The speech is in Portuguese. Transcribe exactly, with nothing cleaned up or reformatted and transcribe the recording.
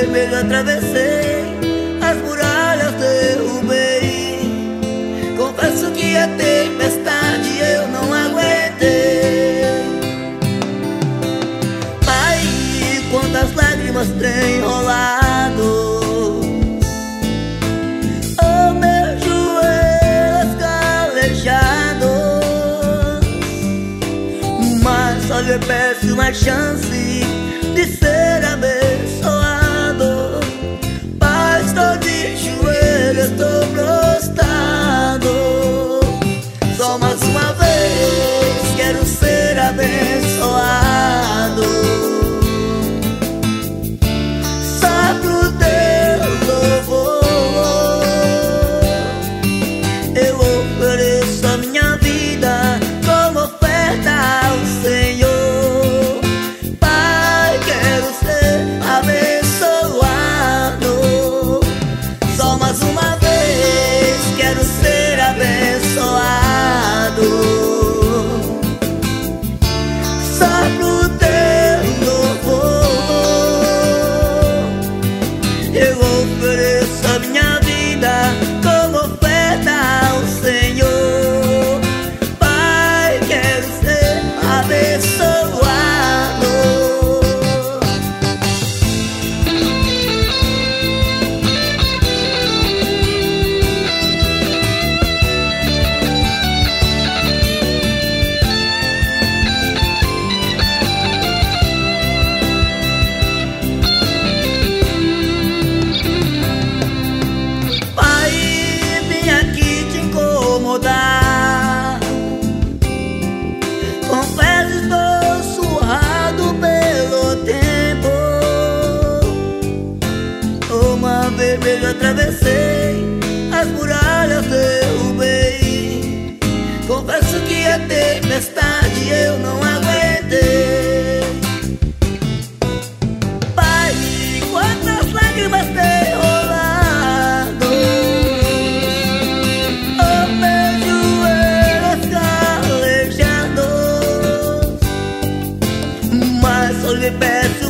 vermelho atravessei, as muralhas derrubei. Confesso que a tempestade eu não aguentei. Pai, quantas lágrimas tem rolado, oh, meus joelhos calejados. Mas só lhe peço uma chance de ser abençoado. Pai, estou de joelhos, estou prostrado. Só mais uma vez quero ser abençoado. Só pro teu louvor eu ofereço a minha vida como oferta ao Senhor. Pai, quero ser abençoado. Só mais uma vez quero ser abençoado. Só pro teu louvor eu ofereço a minha vida como oferta ao Senhor. Pai, quero ser abençoado. Pai, vim aqui te incomodar. Confesso, estou surrado pelo tempo. Uma vermelha atravessei, as muralhas derrubei. Confesso que a tempestade eu não aguentei. Pai, quantas lágrimas tem rolado, oh, meus joelhos calejados. Mas só lhe peço